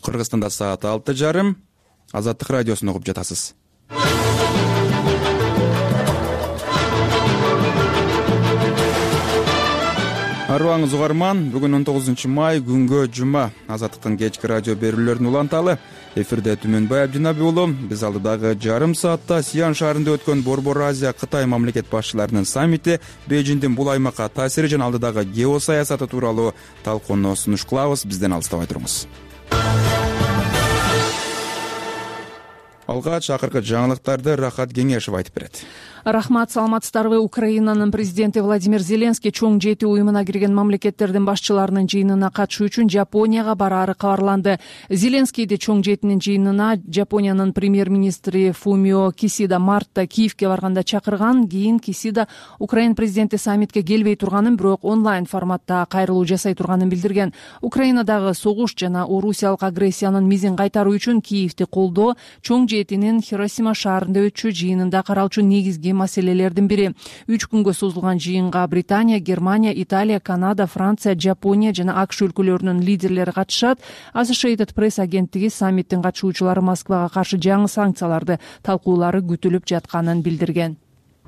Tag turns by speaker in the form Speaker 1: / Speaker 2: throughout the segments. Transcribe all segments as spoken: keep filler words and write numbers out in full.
Speaker 1: Кыргызстанда саат алты жарым. Азаттык радиосун угуп жатасыз. Арыбаңыз угарман. Бүгүн он тогузунчу май күнгө жума. Азаттыктын кечки радио берүүлөрүн уланталы. Эфирде Түмөнбай Абдинабий уулу. Биз алдыдагы жарым саатта Сиан шаарында өткөн Борбор Азия Кытай мамлекет башчыларынын саммити, Бейжиңдин бул аймакка таасири жана алдыдагы геосаясаты тууралуу талкууну сунуш кылабыз. Бизден алыстабай туруңуз. Алгач акыркы жаңылыктарды Рахат Кеңешев айтып берет.
Speaker 2: Рахмат, саламатсыздарбы. Украинанын президенти Владимир Зеленский чоң жети уюмуна кирген мамлекеттердин башчыларынын жыйынына катышуу үчүн Жапонияга бараары кабарланды. Зеленскийди чоң жетинин жыйынына Жапониянын премьер-министри Фумио Кисида мартта Киевге барганда чакырган. Кийин Кисида Украина президенти саммитке келбей турганын, бирок онлайн форматта кайрылуу жасай турганын билдирген. Украинадагы согуш жана орусиялык агрессиянын мизин кайтаруу үчүн Киевди колдоо чоң жетинин Хиросима шаарында өтчү жыйынында каралчу негизги маселелердин бири. Үч күнгө созулган жыйынга Британия, Германия, Италия, Канада, Франция, Жапония жана АКШ өлкөлөрүнүн лидерлери катышат. Associated Press агенттиги саммиттин катышуучулары Москвага каршы жаңы санкцияларды талкуулары күтүлүп жатканын билдирген.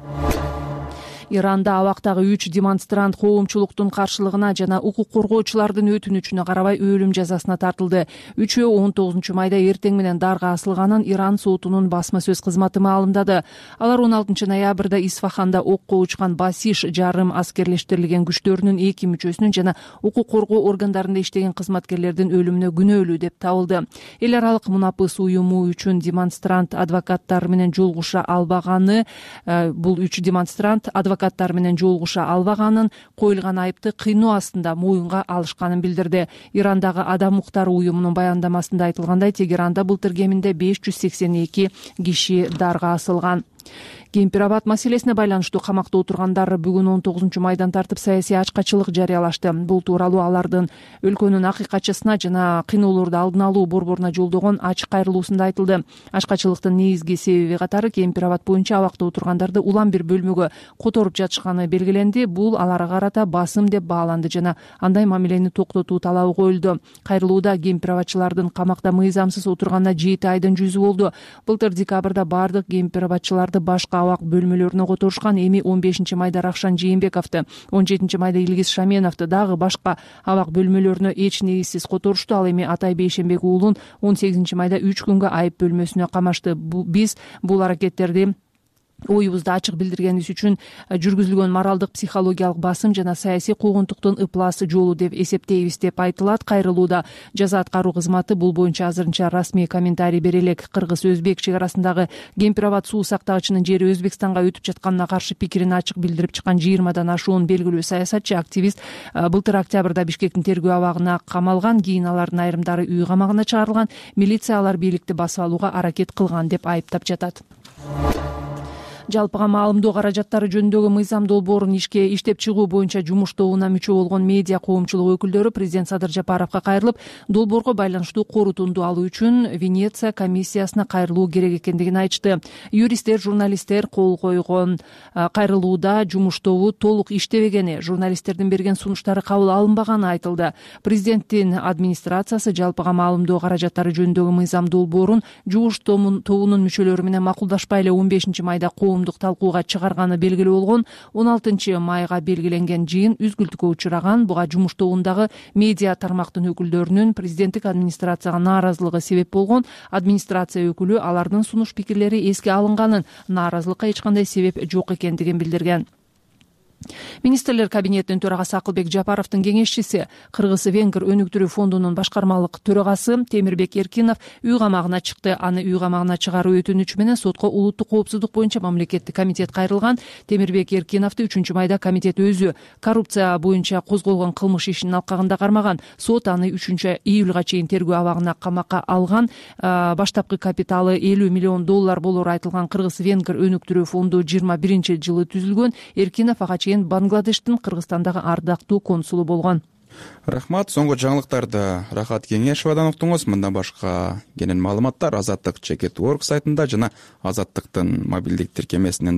Speaker 2: Иранда абактагы үч демонстрант коомчулуктун каршылыгына жана укук коргоочулардын өтүнүчүнө карабай өлүм жазасына тартылды. Үчөө он тогузунчу майда эртең менен дарга асылганын Иран сотунун басма сөз кызматы маалымдады. Алар он алтынчы ноябрда Исфаханда окко учкан Басиш жарым аскерлештирилген күчтөрүнүн эки мүчөсүнүн жана укук коргоо органдарында иштеген кызматкерлердин өлүмүнө күнөөлүү деп табылды. Эл аралык мунапыс уюму үчүн демонстрант адвокаттар менен жолугуша албаганы, бул үч демонстрант адвокаттар менен жолугуша албаганын, коюлган айыпты кыйноо астында моюнга алышканын билдирди. Ирандагы адам укуктары уюмунун баяндамасында айтылгандай, Тегеранда былтыр кеминде беш жүз сексен эки киши дарга асылган. Кемпирабад маселесине байланыштуу камакта отургандар бүгүн он тогузунчу майдан тартып саясий ачкачылык жарыялашты. Бул тууралуу алардын өлкөнүн акыйкатчысына жана кыйноолорду алдын алуу борборуна жолдогон ачык кайрылуусунда айтылды. Ачкачылыктын негизги себеби катары Кемпирабад боюнча абакта отургандарды улам бир бөлмөгө которуп жатышканы белгиленди. Бул аларга карата басым деп бааланды жана андай мамилени токтотуу талабы коюлду. Кайрылууда кемпирабадчылардын камакта мыйзамсыз отурганына жети айдын жүзү болду. Былтыр декабрда бардык кемпирабадчыларды башка абак бөлмөлөрүнө которушкан. Эми он бешинчи майда Рахшан Жээнбековду, он жетинчи майда Илгиз Шаменовду дагы башка абак бөлмөлөрүнө эч негизсиз которушту. Ал эми Атай Бейшенбек уулун он сегизинчи майда үч күнгө айып бөлмөсүнө камашты. Биз бул аракеттерди оюбузду ачык билдиргенибиз үчүн жүргүзүлгөн моралдык психологиялык басым жана саясий куугунтуктун ыпласы жолу деп эсептейбиз деп айтылат. Кайрылууда жаза аткаруу кызматы бул боюнча азырынча расмий комментарий бере элек. Кыргыз-Өзбек чек арасындагы Кемпирабад суу сактагычынын жери Өзбекстанга өтүп жатканына каршы пикирин ачык билдирип чыккан жыйырмадан ашуун белгилүү саясатчы активист былтыр октябрда Бишкектин тергөө абагына камалган. Кийин алардын айрымдары үй камагына чыгарылган. Милиция алар бийликти басып алууга аракет кылган деп айыптап жатат. Жалпыга маалымдоо каражаттары жөнүндөгү мыйзам долбоорун ишке иштеп чыгуу боюнча жумуш тобуна мүчө болгон медиа коомчулук өкүлдөрү президент Садыр Жапаровго кайрылып, долбоорго байланыштуу корутунду алуу үчүн Венеция комиссиясына кайрылуу керек экендигин айтышты. Юристтер, журналисттер кол койгон кайрылууда жумуш тобу толук иштебегени, журналисттердин берген сунуштары кабыл алынбаганы айтылды. Президенттин администрациясы жалпыга маалымдоо каражаттары жөнүндөгү мыйзам долбоорун жумуш тобунун мүчөлөрү менен макулдашпай эле он бешинчи майда талкууга чыгарганы белгилүү болгон. он алтынчы майга белгиленген жыйын үзгүлтүккө учураган. Буга жумуш тобундагы медиа тармактын өкүлдөрүнүн президенттик администрацияга нааразылыгы себеп болгон. Администрация өкүлү алардын сунуш пикирлери эске алынганын, нааразылыкка эч кандай себеп жок экендигин билдирген. Министрлер кабинетинин төрагасы Акылбек Жапаровдун кеңешчиси, Кыргыз-Венгр өнүктүрүү фондунун башкармалык төрагасы Темирбек Эркинов үй камагына чыкты. Аны үй камагына чыгаруу өтүнүчү менен сотко улуттук коопсуздук боюнча мамлекеттик комитет кайрылган. Темирбек Эркиновду үчүнчү майда комитет өзү коррупция боюнча козголгон кылмыш ишинин алкагында кармаган. Сот аны үчүнчү июлга чейин тергөө абагына камакка алган. Баштапкы капиталы элүү миллион доллар болору айтылган Кыргыз-Венгр өнүктүрүү фонду жыйырма биринчи жылы түзүлгөн. Эркинов ага Бангладештин Кыргызстандагы ардактуу консулу болгон.
Speaker 1: Рахмат. Соңку жаңылыктарды Рахат Кеңешевадан уктуңуз. Мындан башка кенен маалыматтар Азаттык чекет точка орг сайтында жана Азаттыктын мобилдик тиркемесинен дагы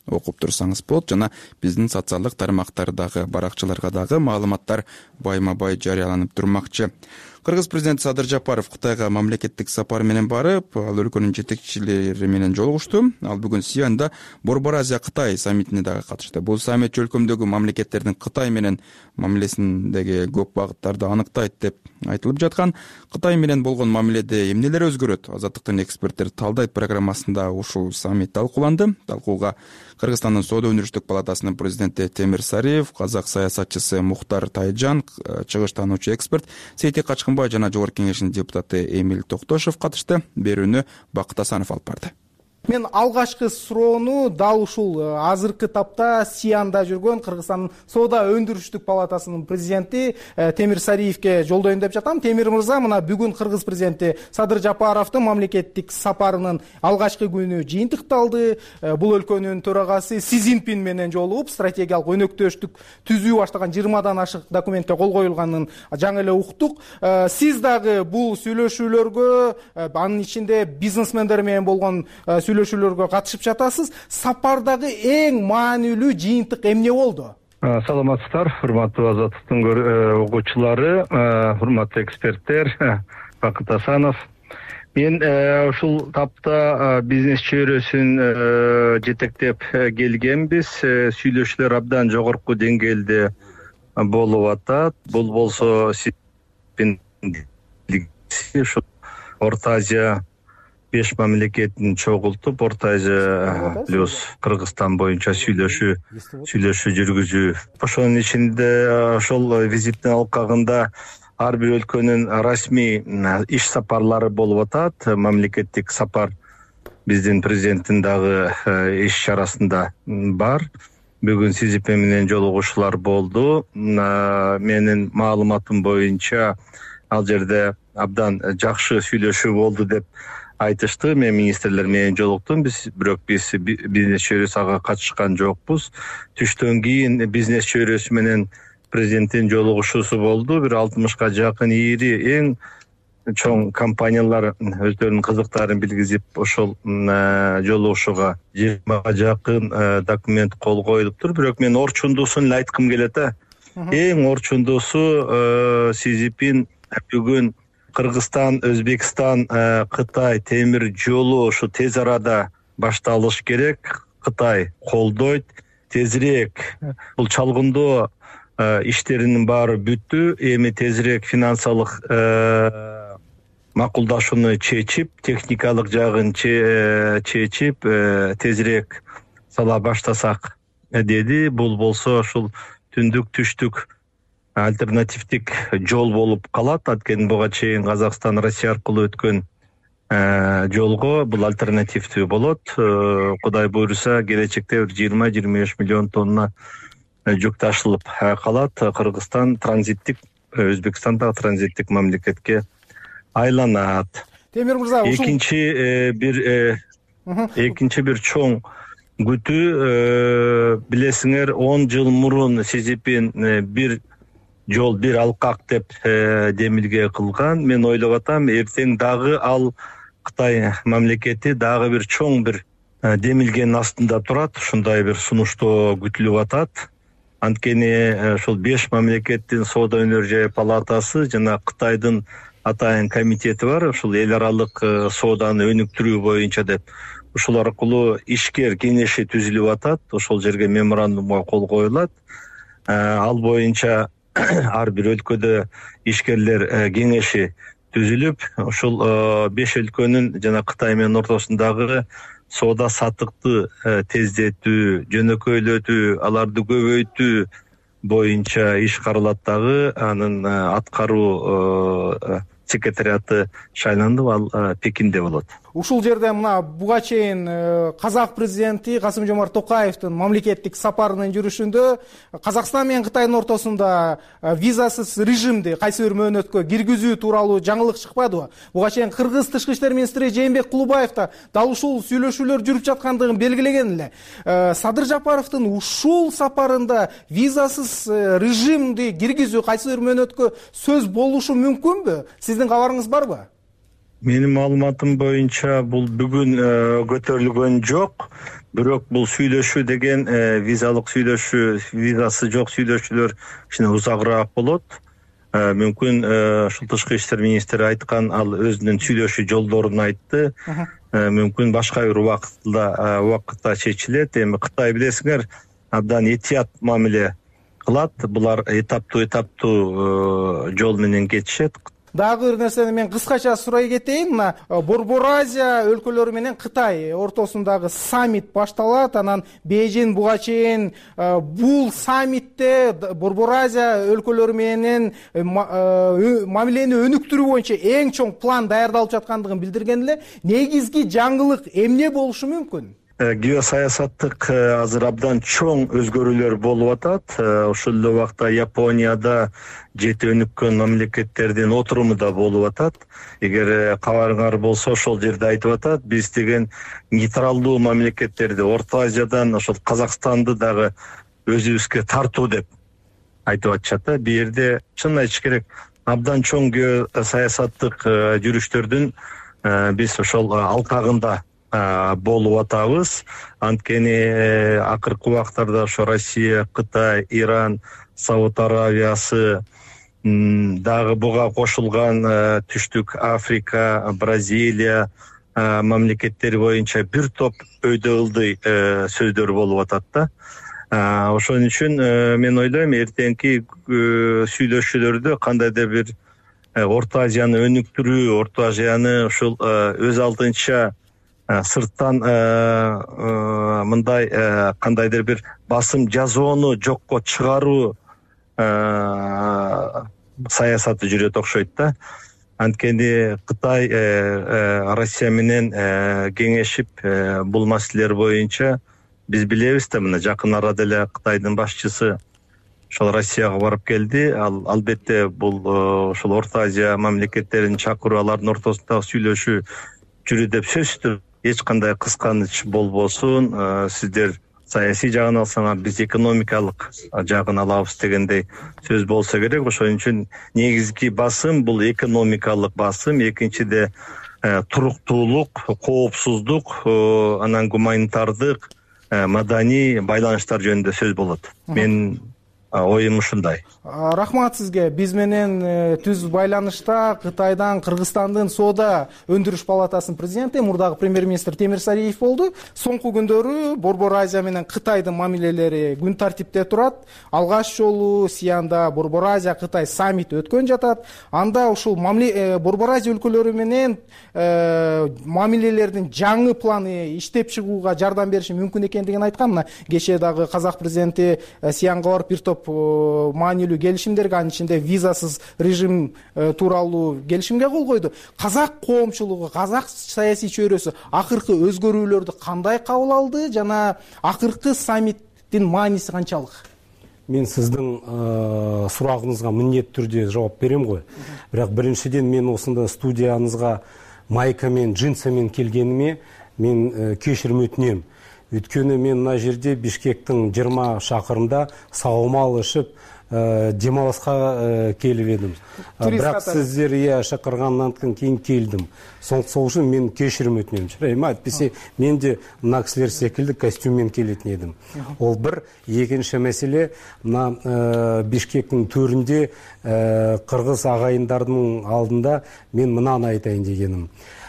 Speaker 1: окуп турсаңыз болот. Жана биздин социалдык тармактардагы баракчаларга дагы маалыматтар байма бай жарыяланып турмакчы. Кыргыз президенти Садыр Жапаров Кытайга мамлекеттик сапар менен барып, ал өлкөнүн жетекчилери менен жолугушту. Ал бүгүн Сианда Борбор Азия Кытай саммитине дагы катышты. Бул саммит өлкөмдөгү мамлекеттердин Кытай менен мамилесиндеги көп багыттарды аныктайт деп айтылып жаткан. Кытай менен болгон мамиледе эмнелер өзгөрөт? Азаттыктын эксперттери талдайт программасында ушул саммит талкууланды. Талкууга Кыргызстандын Соода өндүрүштүк палатасынын президенти Темир Сариев, казак саясатчысы Мухтар Тайжан, чыгыш таануучу эксперт Сейтек Качкынбай жана Жогорку Кеңештин депутаты Эмиль Токтошев катышты. Берүүнү Бакыт Асанов алып барды.
Speaker 3: Мен алгачкы суроону дал ушул азыркы тапта Сианда жүргөн Кыргызстандын Соода өндүрүштүк палатасынын президенти Темир Сариевке жолдойм деп жатам. Темир мырза, мына бүгүн Кыргыз президенти Садыр Жапаровдун мамлекеттик сапарынын алгачкы күнү жыйынтыкталды. Бул өлкөнүн төрагасы Си Цзиньпин менен жолугуп, стратегиялык өнөктөштүк түзүү баштаган жыйырмадан ашык документке кол коюлганын жаңы эле уктук. Сиз дагы бул сүйлөшүүлөргө, анын ичинде бизнесмендер менен болгон сүйлөшүүлөргө катышып жатасыз. Сапардагы эң маанилүү жыйынтык эмне болду?
Speaker 4: Саламатсыздар, урматтуу Азаттыктын угуучулары, урматтуу эксперттер, Бакыт Асанов. Мен ушул тапта бизнес чөйрөсүн жетектеп келгенбиз. Сүйлөшүүлөр абдан жогорку деңгээлде болуп атат. Бул болсо Орто Азия беш мамлекетин чогултуп, Орто Азия плюс Кыргызстан боюнча сүйлөшүү сүйлөшүү жүргүзүү. Ошонун ичинде ошол визиттин алкагында ар бир өлкөнүн расмий иш сапарлары болуп атат. Мамлекеттик сапар биздин президенттин дагы иш чарасында бар. Бүгүн Си Цзиньпин менен жолугушуулар болду. Менин маалыматым боюнча ал жерде абдан жакшы сүйлөшүү болду деп айтышты. Мен министрлер менен жолуктум. Биз бирок биз бизнес чөйрөсү ага катышкан жокпуз. Түштөн кийин бизнес чөйрөсү менен президенттин жолугушуусу болду. Бир алтымышка жакын ири эң чоң компаниялар өздөрүнүн кызыктарын билгизип, ошол жолугушууга жыйырмага жакын документ кол коюлуптур. Бирок мен орчундуусун эле айткым келет. Эң орчундуусу Си Цзиньпин бүгүн Кыргызстан, Өзбекстан, Кытай темир жолу ушу тез арада башталыш керек. Кытай колдойт, тезирээк бул чалгындоо иштеринин баары бүттү. Эми тезирээк финансылык макулдашууну чечип, техникалык жагын чечип, тезирээк сала баштасак деди. Бул болсо ушул түндүк түштүк альтернативдик жол болуп калат. Анткени буга чейин Казакстан Россия аркылуу өткөн жолго бул альтернативдүү болот. Кудай буйруса, келечекте бир жыйырма жыйырма беш миллион тонна жүк ташылып калат. Кыргызстан транзиттик, Өзбекстан да транзиттик мамлекетке айланат.
Speaker 3: Темир мырза, ушул
Speaker 4: экинчи бир экинчи бир чоң күтүү, билесиңер, он жыл мурун Си Цзиньпин бир жол бир алкак деп демилге кылган. Мен ойлоп атам, эртең дагы ал Кытай мамлекети дагы бир чоң бир демилгенин астында турат. Ушундай бир сунуштоо күтүлүп атат. Анткени ошол беш мамлекеттин Соода өнөр палатасы жана Кытайдын атайын комитети бар. Ушул эл аралык сооданы өнүктүрүү боюнча деп. Ушул аркылуу ишкер кеңеши түзүлүп атат. Ошол жерге меморандумга кол коюлат. Ал боюнча ар бир өлкөдө ишкерлер кеңеши түзүлүп, ушул беш өлкөнүн жана Кытай менен ортосундагы соода саттыкты тездетүү, жөнөкөйлөтүү, аларды көбөйтүү боюнча иш каралат дагы. Анын аткаруу секретариаты шайланды, ал Пекинде болот.
Speaker 3: Ушул жерде мына буга чейин казак президенти Касым-Жомарт Токаевдин мамлекеттик сапарынын жүрүшүндө Казакстан менен Кытайдын ортосунда визасыз режимди кайсы бир мөөнөткө киргизүү тууралуу жаңылык чыкпадыбы? Буга чейин Кыргыз тышкы иштер министри Жээнбек Кулубаев да дал ушул сүйлөшүүлөр жүрүп жаткандыгын белгилеген эле. Садыр Жапаровдун ушул сапарында визасыз режимди киргизүү кайсы бир мөөнөткө сөз болушу мүмкүнбү? Сиздин кабарыңыз барбы?
Speaker 4: Менин маалыматым боюнча бул бүгүн көтөрүлгөн жок. Бирок бул сүйлөшүү деген визалык сүйлөшүү, визасы жок сүйлөшүүлөр кичине узагыраак болот. Мүмкүн ушул тышкы иштер министри айткан, ал өзүнүн сүйлөшүү жолдорун айтты. Мүмкүн башка бир убакытта убакытта чечилет. Эми Кытай билесиңер, абдан этият мамиле кылат. Булар этаптуу этаптуу жол менен кетишет.
Speaker 3: Дагы бир нерсени мен кыскача сурай кетейин. Мына Борбор Азия өлкөлөрү менен Кытай ортосундагы саммит башталат. Анан Бейжин буга чейин бул саммитте Борбор Азия өлкөлөрү менен мамилени өнүктүрүү боюнча эң чоң план даярдалып жаткандыгын билдирген эле. Негизги жаңылык эмне болушу мүмкүн?
Speaker 4: Геосаясаттык азыр абдан чоң өзгөрүүлөр болуп атат. Ошол эле убакта Японияда жети өнүккөн мамлекеттердин отуруму да болуп атат. Эгер кабарыңар болсо, ошол жерде айтып атат, биз деген нейтралдуу мамлекеттерди, Орто Азиядан ошол Казакстанды дагы өзүбүзгө тартуу деп айтып атышат. Бу жерде чын айтыш керек, абдан чоң геосаясаттык жүрүштөрдүн биз ошол алкагында болуп атабыз. Анткени акыркы убактарда ошо Россия, Кытай, Иран, Сауд Аравиясы, дагы буга кошулган Түштүк Африка, Бразилия мамлекеттери боюнча бир топ өйдө ылдый сөздөр болуп атат да. Ошон үчүн мен ойлойм, эртеңки сүйлөшүүлөрдө кандайдыр бир Орто Азияны өнүктүрүү, Орто Азияны ушул өз алдынча сырттан мындай кандайдыр бир басым жазоону жокко чыгаруу саясаты жүрөт окшойт да. Анткени Кытай Россия менен кеңешип бул маселелер боюнча биз билебиз да, мына жакын арада эле Кытайдын башчысы ошол Россияга барып келди. Ал албетте бул ошол Орто Азия мамлекеттерин чакыруу, алардын ортосундагы сүйлөшүү жүрүү деп сөзсүз. Эч кандай кысканыч болбосун, сиздер саясий жагын алсаңар, биз экономикалык жагын алабыз дегендей сөз болсо керек. Ошон үчүн негизги басым бул экономикалык басым, экинчиде туруктуулук, коопсуздук, анан гуманитардык, маданий байланыштар жөнүндө сөз болот. Мен оюм ушундай.
Speaker 3: Рахмат сизге. Биз менен түз байланышта Кытайдан Кыргызстандын соода өндүрүш палатасынын президенти, мурдагы премьер-министр Темир Сариев болду. Соңку күндөрү Борбор Азия менен Кытайдын мамилелери күн тартипте турат. Алгаш жолу Сианда Борбор Азия Кытай саммит өткөн жатат. Анда ушул Борбор Азия өлкөлөрү менен мамилелердин жаңы планы иштеп чыгууга жардам бериши мүмкүн экендигин айткан. Мына кечээ дагы Казак президенти Сианга барып бир топ маанилүү келишимдерге, анын ичинде визасыз режим тууралуу келишимге кол койду. Казак коомчулугу, казак саясий чөйрөсү акыркы өзгөрүүлөрдү кандай кабыл алды жана акыркы саммиттин мааниси канчалык?
Speaker 5: Мен сиздин сурагыңызга міндетті түрде жооп берем ғой. Бирок биринчиден мен осында студиянызга майкамен, джинсамен келгениме мен кечирим өтүнөм. Өткені мен мына жерде Бишкектің жыйырма шақырымда саумал ішіп, демалысқа келіп едім. Бірақ сіздер шақырғаннан кейін келдім. Сол үшін мен кешірім өтінемін. Шырайма, әйтпесе мен де мына кісілер секілді костюммен келетін едім. Ол бір. Екінші мәселе, мына Бишкектің төрінде қырғыз ағайындардың алдында мен мынаны айтайын дегенім.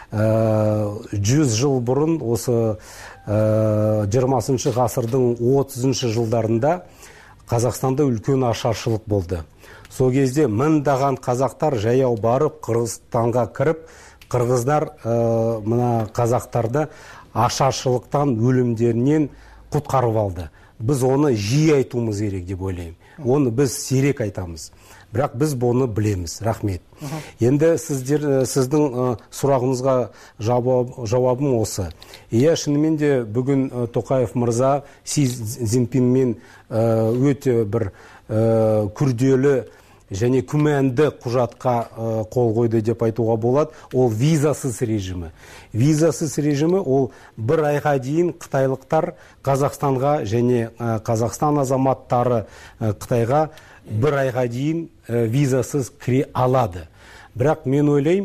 Speaker 5: Жүз жыл бұрын осы жиырмасыншы ғасырдың отызыншы жылдарында Қазақстанда үлкен ашаршылық болды. Сол кезде мыңдаған қазақтар жаяу барып Қырғызстанға кіріп, қырғыздар мына қазақтарды ашаршылықтан, өлімдерінен құтқарып алды. Біз оны жиі айтуымыз керек деп ойлаймын. Оны біз сирек айтамыз. Бірақ біз бұны білеміз. Рахмет. Енді сіздер, сіздің сұрағыңызға жауабым осы. Иә, шынымен де бүгін Тоқаев мырза Си Цзиньпинмен өте бір күрделі және күмәнді құжатқа қол қойды деп айтуға болады. Ол визасыз режимі. Визасыз режимі ол бір айға дейін қытайлықтар Қазақстанға және Қазақстан азаматтары Қытайға бір айға дейін визасыз кіре алады. Бірақ мен ойлаймын,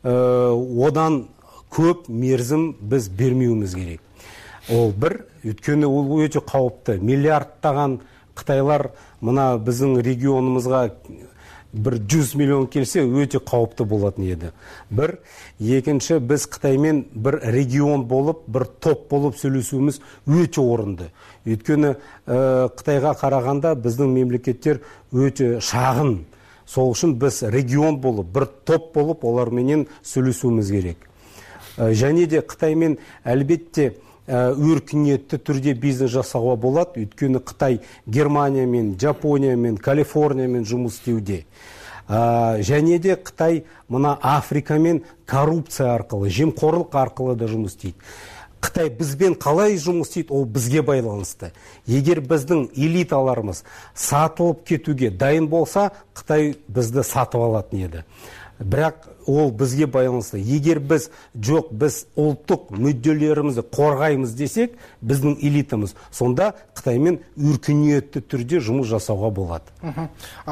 Speaker 5: одан көп мерзім біз бермеуіміз керек. Ол бір, өйткені ол өте қауіпті. Миллиардтаған Қытайлар мына біздің регионымызға бір жүз миллион келсе, өте қауіпті болатын еді. Бір, екінші, біз Қытаймен бір регион болып, бір топ болып сөйлесуіміз өте орынды. Өйткені Қытайға қарағанда біздің мемлекеттер өте шағын. Сол үшін біз регион болып, бір топ болып, оларменен сөйлесуіміз керек. Және де Қытаймен әлбетте өркениетті түрде бизнес жасауға болады. Өйткені Қытай Германиямен, Жапониямен, Калифорниямен жұмыс істеуде. Және де Қытай мына Африкамен коррупция арқылы, жемқорлық арқылы да жұмыс істейді. Қытай бізбен қалай жұмыс істейді, ол бізге байланысты. Егер біздің элиталарымыз сатылып кетуге дайын болса, Қытай бізді сатып алатын еді. Бірақ ол бізге байланысты. Егер біз жоқ, біз ұлттық мүдделерімізді қорғаймыз десек, біздің элитамыз, сонда Қытаймен өркениетті түрде жұмыс жасауға болады.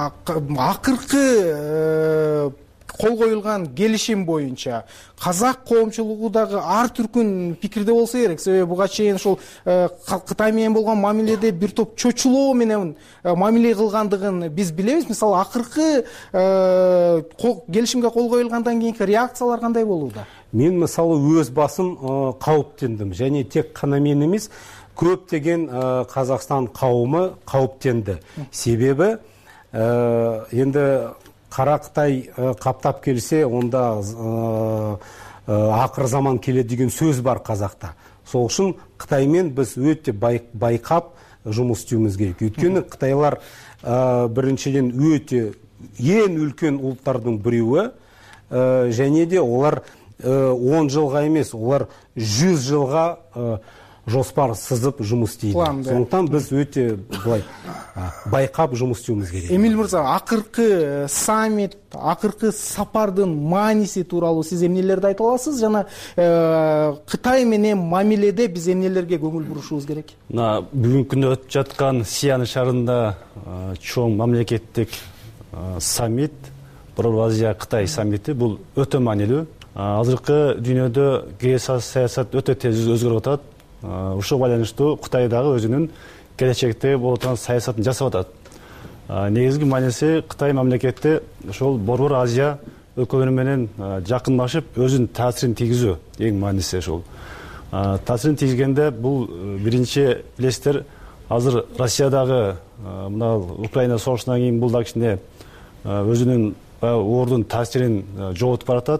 Speaker 3: Ақырғы қол қойылған келісім бойынша қазақ қоғамшылығындағы ар түркүн пикирде болса керек. Себебі буга чейин ошол Кытай менен болгон мамиледе бир топ чочулоо менен мамиле кылгандыгын биз билебиз. Мисалы, акыркы келишимге кол коюлгандан кийинки реакциялар кандай болууда?
Speaker 5: Мен мысалы өз басым қауіптендім, және тек қана мен емес, көптеген Қазақстан қауымы қауіптенді. Себебі енді Қара Қытай қаптап келсе, онда ақыр заман келеді деген сөз бар қазақта. Сол үшін Қытаймен біз өте байқап жұмыс істеуіміз керек. Өйткені Қытайлар біріншіден өте ең үлкен ұлттардың біреуі, және де олар он жылға емес, олар жүз жылға жоспар сызып жұмыс істейді. Сондықтан біз өте байқап жұмыс істеуіміз керек.
Speaker 3: Эмиль мырза, акыркы саммит, акыркы сапардын мааниси тууралуу сиз эмнелерди айта аласыз? Жана Кытай менен мамиледе биз эмнелерге көңүл бурушубуз керек?
Speaker 6: Бүгүнкү күндө өтүп жаткан Сиан шаарында чоң мамлекеттик саммит, Борбор Азия Кытай саммити, бул өтө маанилүү. Азыркы дүйнөдө геосаясат өтө тез өзгөрүп атат. Ушуга байланыштуу Кытай дагы өзүнүн келечекте боло турган саясатын жасап атат. Негизги мааниси Кытай мамлекети ошол Борбор Азия өлкөлөрү менен жакынлашып, өзүнүн таасирин тийгизүү эң мааниси ошол. Таасирин тийгизгенде бул биринчи билесиздер, азыр Россиядагы мына Украина согушунан кийин бул да кичине өзүнүн ордун таасирин жоготуп баратат.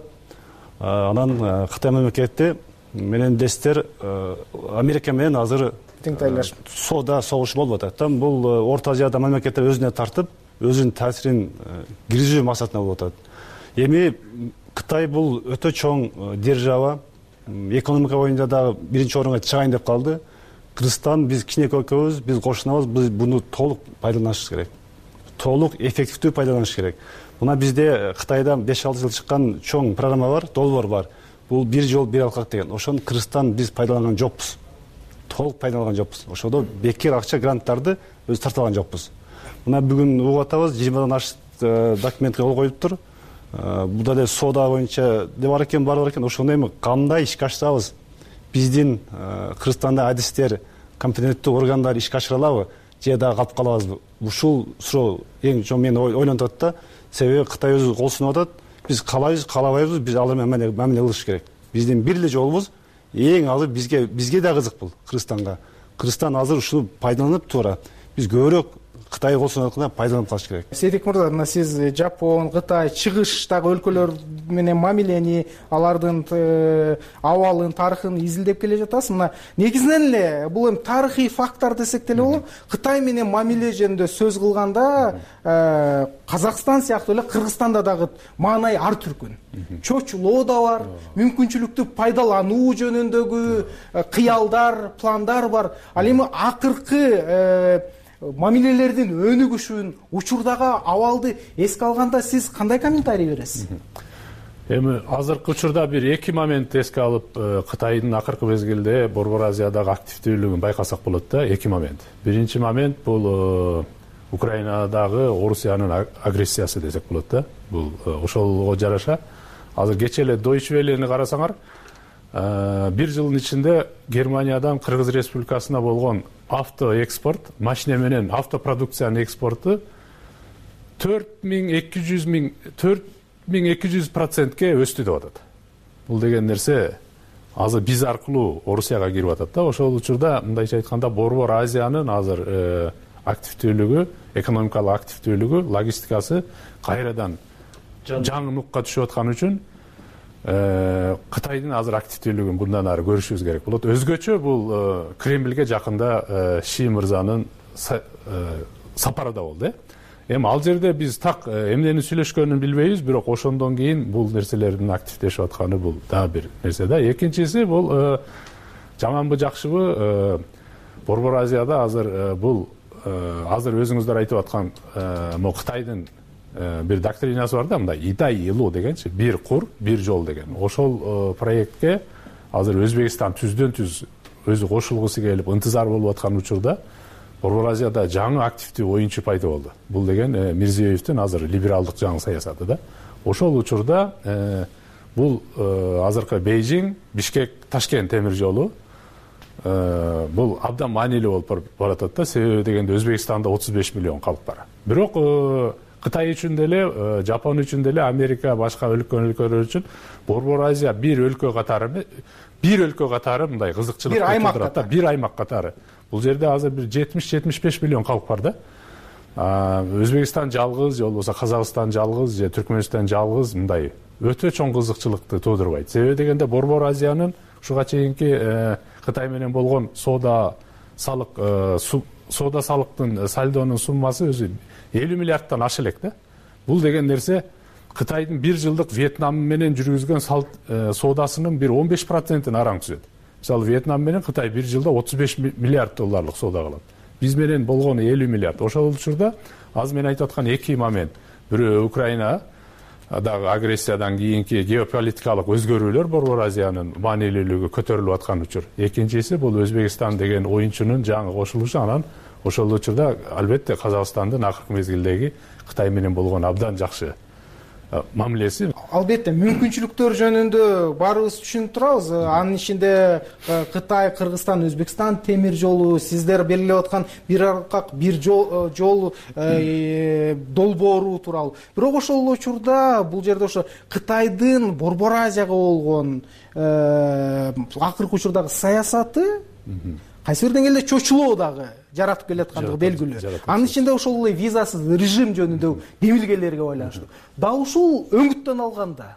Speaker 6: Анан Кытай мамлекети менен билесиздер, Америка менен азыр соода согушу болуп атат. Там бул Орто Азияда мамлекеттер өзүнө тартып, өзүнүн таасирин киргизүү максатында болуп атат. Эми Кытай бул өтө чоң держава, экономика боюнча дагы биринчи орунга чыгайын деп калды. Кыргызстан, биз кичинекей өлкөбүз, биз кошунабыз, биз буну толук пайдаланышыбыз керек. Толук эффективдүү пайдаланыш керек. Мына бизде Кытайда беш алты жыл чыккан чоң программа бар, долбоор бар. Бул бир жол бир алкак деген. Ошону Кыргызстан биз пайдаланган жокпуз. Толук пайдаланган жокпуз. Ошодо бекер акча, гранттарды өз тартып алган жокпуз. Мына бүгүн угуп атабыз, жыйырмадан ашык документке кол коюлуптур. Бул да соода боюнча деп бар экен, бар экен. Ошондо эми кандай ишке ашырабыз? Биздин Кыргызстанда адистер, компетенттүү органдар ишке ашыра алабы? Же дагы калып калабызбы? Ушул суроо эң чоң мени ойлонтот да. Себеби Кытай өзү кол сунуп атат. Биз калайбыз, калабайбыз, биз алар менен мамиле кылыш керек. Биздин бир эле жолубуз, эң азыр бизге бизге да кызык бул Кыргызстанга. Кыргызстан азыр ушуну пайдаланып туура. Биз көбүрөөк Кытай кол сунуп атканда пайдаланып калыш керек.
Speaker 3: Сейдик мырза, мына сиз Жапон, Кытай, чыгыштагы өлкөлөр менен мамилени, алардын абалын, тарыхын изилдеп келе жатасыз. Мына негизинен эле бул эми тарыхый факттар десек деле болот. Кытай менен мамиле жөнүндө сөз кылганда Казакстан сыяктуу эле Кыргызстанда дагы маанай ар түркүн. Чочулоо да бар, мүмкүнчүлүктү пайдалануу жөнүндөгү кыялдар, пландар бар. Ал эми акыркы мамилелердин өнүгүшүн, учурдагы абалды эске алганда сиз кандай комментарий бересиз?
Speaker 7: Эми азыркы учурда бир эки момент эске алып, Кытайдын акыркы мезгилде Борбор Азиядагы активдүүлүгүн байкасак болот да. Эки момент. Биринчи момент бул Украинадагы Орусиянын агрессиясы десек болот да. Бул ошолго жараша. азыр кечээ эле Deutsche Welle'ни карасаңар, бир жылдын ичинде Германиядан Кыргыз Республикасына болгон авто экспорт, машина менен автопродукциянын экспорту төрт миң эки жүз процентке өстү деп атат. Бул деген нерсе азыр биз аркылуу Орусияга кирип атат да. Ошол учурда мындайча айтканда Борбор Азиянын азыр активдүүлүгү, экономикалык активдүүлүгү, логистикасы кайрадан жаңы нукка түшүп аткан үчүн Кытайдын азыр активдүүлүгүн bundan ары көрүшүбүз керек болот. Өзгөчө бул Кремльге жакында Ши мырзанын сапары да болду. Эми ал жерде биз так эмнени сүйлөшкөнүн билбейбиз, бирок ошондон кийин бул нерселердин активдешип атканы бул дагы бир нерсе да. Экинчиси бул жаманбы жакшыбы Борбор Азияда азыр бул азыр өзүңүздөр айтып аткан могу Кытайдын бир доктринасы бар да, мындай Идай Илу дегенчи, бир кур, бир жол деген. Ошол проектке азыр Өзбекстан түздөн түз өзү кошулгусу келип ынтызар болуп аткан учурда Борбор Азияда жаңы активдүү оюнчу пайда болду. Бул деген Мирзиёевдин азыр либералдык жаңы саясаты да. Ошол учурда бул азыркы Бейжиң, Бишкек, Ташкент темир жолу бул абдан маанилүү болуп баратат да. Себеби дегенде Өзбекстанда отуз беш миллион калк бар. Бирок Кытай үчүн деле, Жапон үчүн деле, Америка, башка өлкө өлкөлөр үчүн Борбор Азия бир өлкө катары, бир өлкө катары мындай кызыкчылык туудурат да, бир аймак катары. Бул жерде азыр бир жетимиш жетимиш беш миллион калк бар да. Өзбекстан жалгыз, же болбосо Казакстан жалгыз, же Түркмөнстан жалгыз мындай өтө чоң кызыкчылыкты туудурбайт. Себеби дегенде Борбор Азиянын ушуга чейинки Кытай менен болгон соода салык соода салыктын сальдонун суммасы өзү элүү миллиардтан аша элек да. Бул деген нерсе Кытайдын бир жылдык Вьетнам менен жүргүзгөн соодасынын бир он беш процентин араң түзөт. Мисалы Вьетнам менен Кытай бир жылда отуз беш миллиард долларлык соода кылат. Биз менен болгону элүү миллиард. Ошол учурда азыр мен айтып аткан эки момент. Бирөө Украина дагы агрессиядан кийинки геополитикалык өзгөрүүлөр Борбор Азиянын маанилүүлүгү көтөрүлүп аткан учур. Экинчиси бул Өзбекстан деген оюнчунун жаңы кошулушу, анан ошол учурда албетте Казакстандын акыркы мезгилдеги Кытай менен болгон абдан жакшы мамилеси.
Speaker 3: Албетте мүмкүнчүлүктөр жөнүндө баарыбыз түшүнүп турабыз. Анын ичинде Кытай, Кыргызстан, Өзбекстан темир жолу, сиздер белгилеп аткан бир аркак, бир жол, жол долбоору тууралуу. Бирок ошол учурда бул жерде ошо Кытайдын Борбор Азияга болгон акыркы учурдагы саясаты кайсы бир деңгээлде чочулоо дагы жаратып келаткандыгы белгилүү. Анын ичинде ошол эле визасыз режим жөнүндө демилгелерге байланыштуу. Дал ушул өңүттөн алганда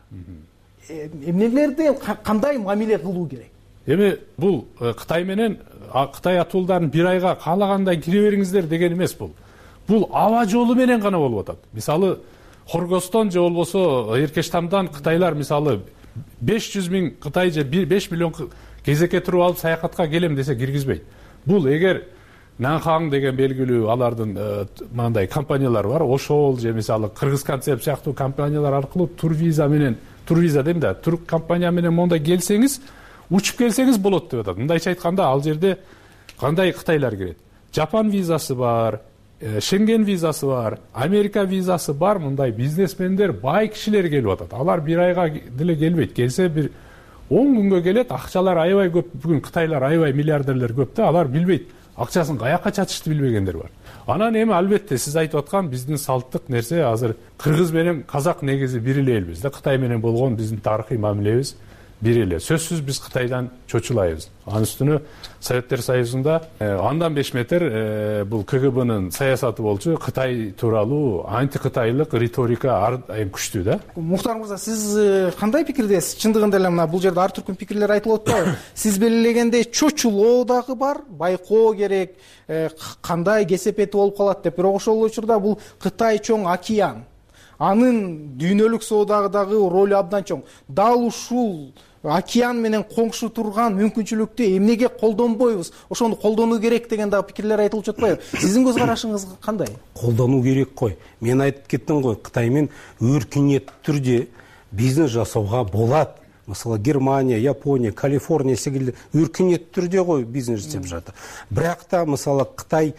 Speaker 3: эмнелерди кандай мамиле кылуу керек?
Speaker 7: Эми бул Кытай менен Кытай атуулдарын бир айга каалагандай кире бериңиздер деген эмес бул. Бул аба жолу менен гана болуп атат. Мисалы Хоргостон же болбосо Эркештамдан Кытайлар мисалы беш жүз миң Кытай же беш миллион кезекке туруп алып саякатка келем десе киргизбейт. Бул эгер Нанхаң деген белгилүү алардын мындай компаниялар бар. Ошол же мисалы Кыргыз концепт сыяктуу компаниялар аркылуу турвиза менен, турвиза дейм да, турк компания менен мондай келсеңиз, учуп келсеңиз болот деп атат. Мындайча айтканда ал жерде кандай Кытайлар кирет? Жапон визасы бар, Шенген визасы бар, Америка визасы бар, мындай бизнесмендер, бай кишилер келип атат. Алар бир айга деле келбейт. Келсе бир он күнгө келет, акчалар аябай көп. Бүгүн Кытайлар аябай миллиардерлер көп да, алар билбейт. Акчасын каяка чачышты билбегендер бар. Анан эми албетте сиз айтып аткан биздин салттык нерсе азыр Кыргыз менен Казак негизи бир эле элбиз да. Кытай менен болгон биздин тарыхый мамилебиз бир эле. Сөзсүз биз Кытайдан чочулайбыз. Анын үстүнө Советтер Союзунда андан беш метр бул КГБнын саясаты болчу. Кытай тууралуу антикытайлык риторика ар айым күчтүү да.
Speaker 3: Мухтар мырза, сиз кандай пикирдесиз? Чындыгында эле мына бул жерде ар түркүн пикирлер айтылып атпайбы? Сиз белгилегендей чочулоо дагы бар, байкоо керек, кандай кесепети болуп калат деп. Бирок ошол учурда бул Кытай чоң океан. Анын дүйнөлүк соодагы ролу абдан чоң. Дал ушул океан менен коңшу турган мүмкүнчүлүктү эмнеге колдонбойбуз? Ошону колдонуу керек деген дагы пикирлер айтылып жатпайбы? Сиздин көз карашыңыз кандай?
Speaker 5: Колдонуу керек кой. Мен айтып кеттим го, Кытай менен өркүнөттүү түрдө бизнес жасауга болот. Мисалы Германия, Япония, Калифорния секилди өркүнөттүү түрдө го бизнес жасап жатат. Бирок та мисалы Кытай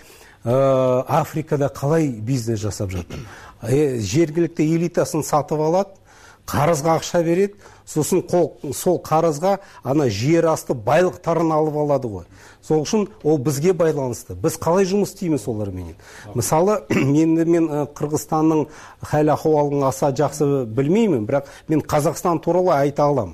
Speaker 5: Африкада калай бизнес жасап жатат? Жергиликтүү элитасын сатып алат, қарызға ақша береді, сосын сол қарызға ана жер асты байлықтарын алып алады ғой. Сол үшін ол бізге байланысты. Біз қалай жұмыс істейміз олармен? Мысалы, енді мен Қырғызстанның хәл ахуалын аса жақсы білмеймін, бірақ мен Қазақстан туралы айта аламын.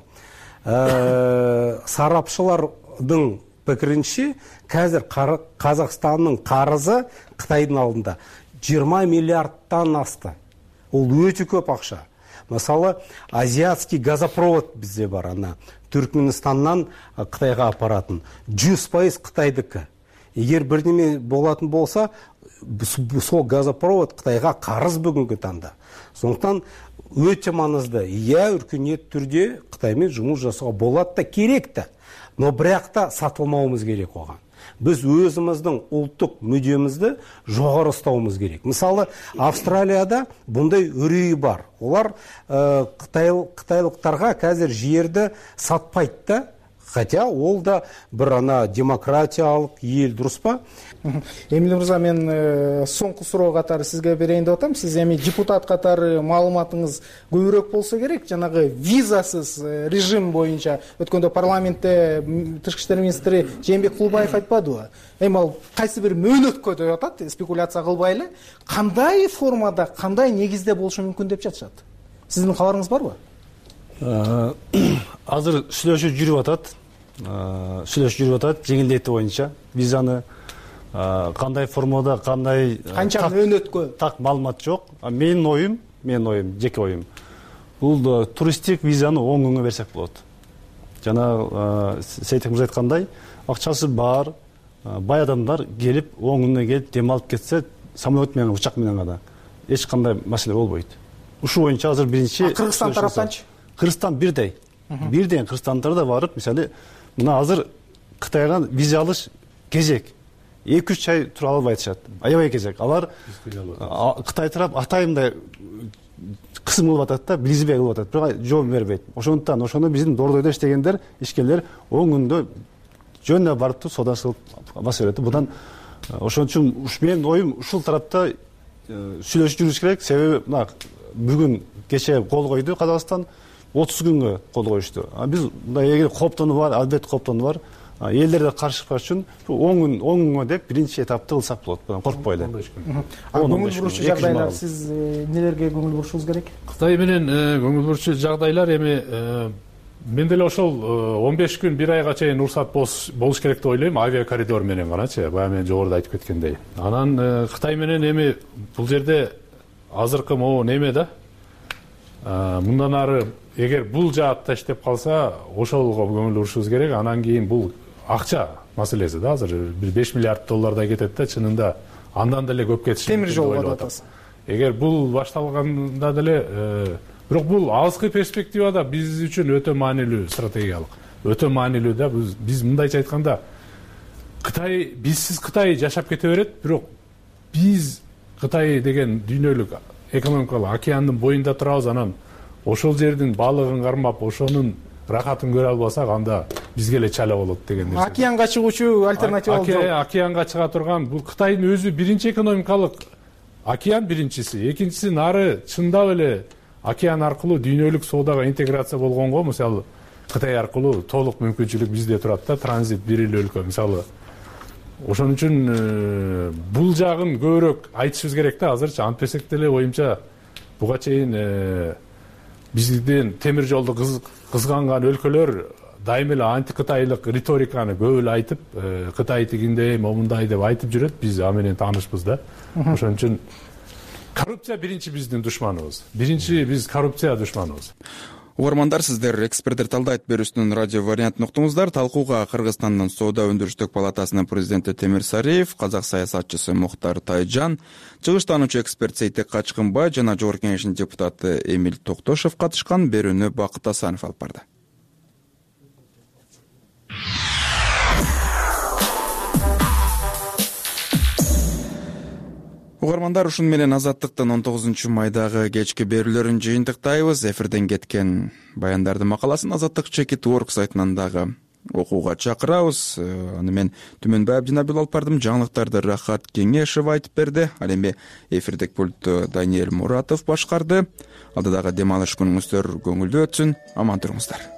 Speaker 5: Сарапшылардың пікірінше, қазір Қазақстанның қарызы Қытайдың алдында жиырма миллиардтан асты. Ол өте көп ақша. Мысалы, азиатский газопровод бізде бар, ана Түркменстаннан Қытайға апаратын. жүз пайыз Қытайдікі. Егер бірдеме болатын болса, сол газопровод Қытайға қарыз бүгінгі таңда. Сондықтан өте маңызды. Иә, өркениет түрде Қытаймен жұмыс жасауға болады да, керек та. Но бірақ та сатылмауымыз керек оған. Біз өзіміздің ұлттық мүддемізді жоғары ұстауымыз керек. Мысалы, Австралияда бұндай үрей бар. Олар қытайлықтарға қазір жерді сатпайды да, хотя ол да бір ана демократиялық ел, дұрыс па?
Speaker 3: Эмиль мырза, мен соңғы сұрау қатары сізге берейін деп атам. Сіз эми депутат қатары маалыматыңыз көбірек болса керек. Жаңағы визасыз режим бойынша өткөндө парламентте тышкы иштер министри Жээнбек Кулбаев айтпады ба? Эми ал кайсы бир мөөнөткө деп атат, спекуляция кылбайлы. Кандай формада, кандай негизде болушу мүмкүн деп жатышат? Сиздин кабарыңыз барбы?
Speaker 6: Азыр сүйлөшүү жүрүп атат. Сүйлөшүү жүрүп атат жеңилдетүү боюнча визаны кандай формада, кандай
Speaker 3: канча мөөнөткө
Speaker 6: так маалымат жок. Менин оюм, менин оюм, жеке оюм. Бул туристтик визаны он күнгө берсек болот. Жана Сейтек мырза айткандай, акчасы бар, бай адамдар келип он күнгө келип демалып кетсе, самолет менен, учак менен гана эч кандай маселе болбойт. Ушул боюнча азыр биринчи
Speaker 3: Кыргызстан тараптанчы?
Speaker 6: Кыргызстан бирдей. Бирден Кыргызстандыр да барып, мисалы, мына азыр Кытайга виза алыш кезек. эки үч ай тура албай атышат. Аябай кезек. Алар Кытай тарап атайымдай кысым кылып атат да, билизбей кылып атат. Бирок жооп бербейт. Ошондуктан ошону биздин Дордойдо иштегендер, ишкерлер он күндө жөнүнө барып соода кылып баса берет. Будан ошон үчүн менин оюм ушул тарапта сүйлөшүп жүрүш керек. Себеби мына бүгүн кече кол койду Казакстан, отуз күнгө кол коюшту. Биз эгер коптону бар, албетте коптону бар. Элдерде каршы чыкпаш үчүн он күн он күнгө деп биринчи этапты кылсак болот. Коркпой эле.
Speaker 3: Көңүл бурушчу жагдайлар, сиз нелерге көңүл бурушуңуз керек?
Speaker 7: Кытай менен көңүл бурушчу жагдайлар эми мен деле ошол он беш күн бир айга чейин уруксат болуш керек деп ойлойм, авиа коридор менен ганачы, баягы мен жогоруда айтып кеткендей. Анан Кытай менен эми бул жерде азыркы могу неме да, мындан ары эгер бул жаатта иштеп калса, ошолго көңүл бурушубуз керек. Анан кийин бул акча маселеси да, азыр бир беш миллиард доллардай кетет да, чынында андан деле көп кетиши
Speaker 3: темир жол деп атасыз.
Speaker 7: Эгер бул башталганда деле, бирок бул алыскы перспективада биз үчүн өтө маанилүү, стратегиялык, өтө маанилүү да. Биз мындайча айтканда, Кытай, бизсиз Кытай жашап кете берет, бирок биз Кытай деген дүйнөлүк экономикалык океандын боюнда турабыз, анан ошол жердин балыгын кармап, ошонун рахатын көрө албасак, анда бизге эле чала болот деген нерсе.
Speaker 3: Океанга чыгуучу альтернатива жок.
Speaker 7: Океанга чыга турган бул Кытайдын өзү биринчи экономикалык океан биринчиси, экинчиси нары чындап эле океан аркылуу дүйнөлүк соодага интеграция болгонго, мисалы Кытай аркылуу толук мүмкүнчүлүк бизде турат да, транзит бир эле өлкө мисалы. Ошон үчүн бул жагын көбүрөөк айтышыбыз керек да азырчы. Антпесек деле оюмча буга чейин бизден темир жолду кызганган өлкөлөр дайым эле антикытайлык риториканы көп эле айтып, Кытай тигиндей, момундай деп айтып жүрөт. Биз аны менен таанышпыз да. Ошон үчүн коррупция биринчи биздин душманыбыз. Биринчи биз коррупция душманыбыз.
Speaker 1: Угармандар, сиздер эксперттер талдайт берүүсүнүн радио вариантын уктуңуздар. Талкууга Кыргызстандын Соода өндүрүштүк палатасынын президенти Темир Сариев, казак саясатчысы Мухтар Тайжан, чыгыштануучу эксперт Сейтек Качкынбай жана Жогорку Кеңештин депутаты Эмиль Токтошев катышкан. Берүүнү Бакыт Асанов алып барды. Угармандар, ушун менен Азаттыктын он тогузунчу майдагы кечки берүүлөрүн жыйынтыктайбыз. Эфирден кеткен баяндардын макаласын Азаттык Чекит Орг сайтынан дагы окууга чакырабыз. Аны мен Түмөнбай Абдинабил алып бардым. Жаңылыктарды Рахат Кеңешев айтып берди. Ал эми эфирдик пультты Даниэль Муратов башкарды. Алдыдагы дем алыш күнүңүздөр көңүлдүү өтсүн. Аман туруңуздар.